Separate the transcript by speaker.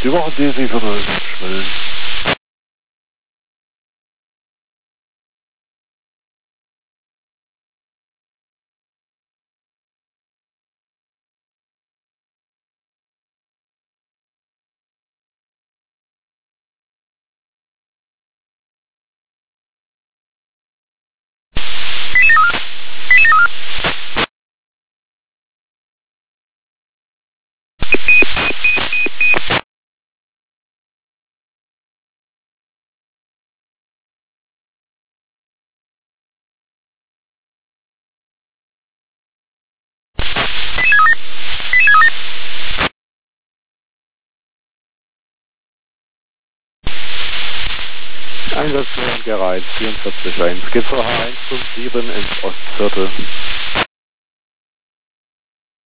Speaker 1: Sie brauchen DC für Schwellen. Einsatzführung der Rhein 44.1. Geht zur H157 ins Ostviertel.